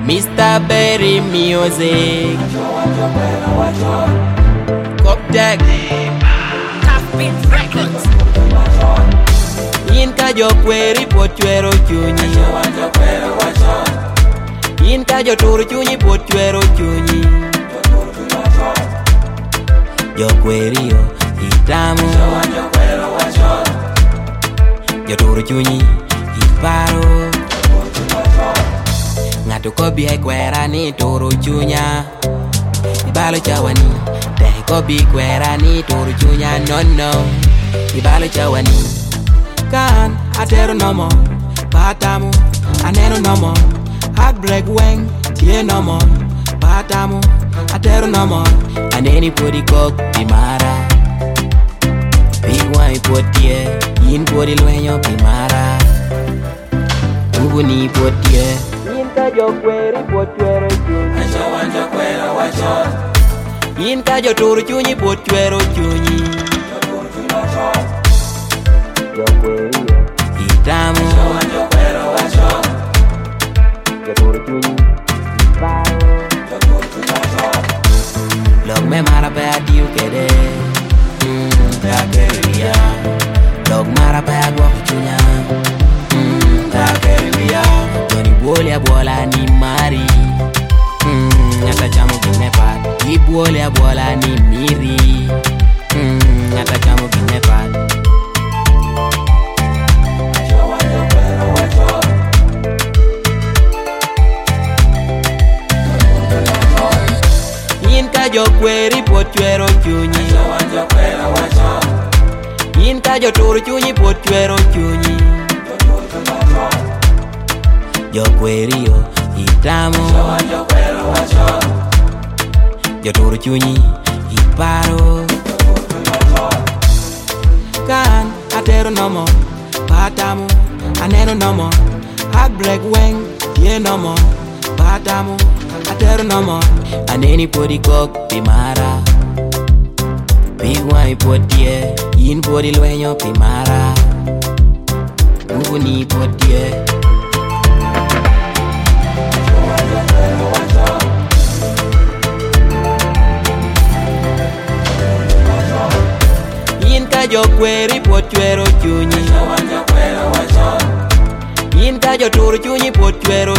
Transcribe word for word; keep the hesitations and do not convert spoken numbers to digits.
Mister Berry Music Coptech Tough Beat Records. In ka jo kweri potwero chunyi In ka jo tur chunyi potwero chunyi Jo kweri yo itamu Jo tur chunyi iparo Ngatu ko bi ai kwera ni turu chunya Ibalo chawani Dai ko bi kwera ni turu chunya No no Ibalo chawani Kan atero nomo Patamu Aneno nomo Heartbreak weng Tie nomo Patamu Atero nomo Aneni podi kok Pimara Pigwa ipotie Yin podi lwenyo Pimara Ubu ni ipotie In ka jo kweri potwero chunyi Acho wanjo kwera wachon. In ka jo turu chunyi potwero chunyi Jo kweri yo itamu Acho wanjo kwera wachon. Jo turu chunyi iparo Log me mara pe adiu kede Mm, kakeria Log mara pe agwa chunya Mm, kakeria Joni buole abuola ni mari Mm, nyata chamo kinepat Ibuole abuola ni miri Mm, nyata chamo kinepat Acho wanjo kwera wachon. In ka jo kweri potwero chunyi Acho wanjo kwera wachon. In ka jo turu chunyi potwero chunyi Jo kweri yo itamu Acho wanjo kwera wachon. Jo turu chunyi iparo Kan atero nomo Patamu Aneno nomo Heartbreak weng Tie nomo Patamu Atero nomo Aneni podi kok Pimara Pigwa ipotie Yin podi lwenyo Pimara Ubu ni ipotie In ka jo kweri potwero chunyi Acho wanjo kwera wachon. In ka jo turu chunyi potwero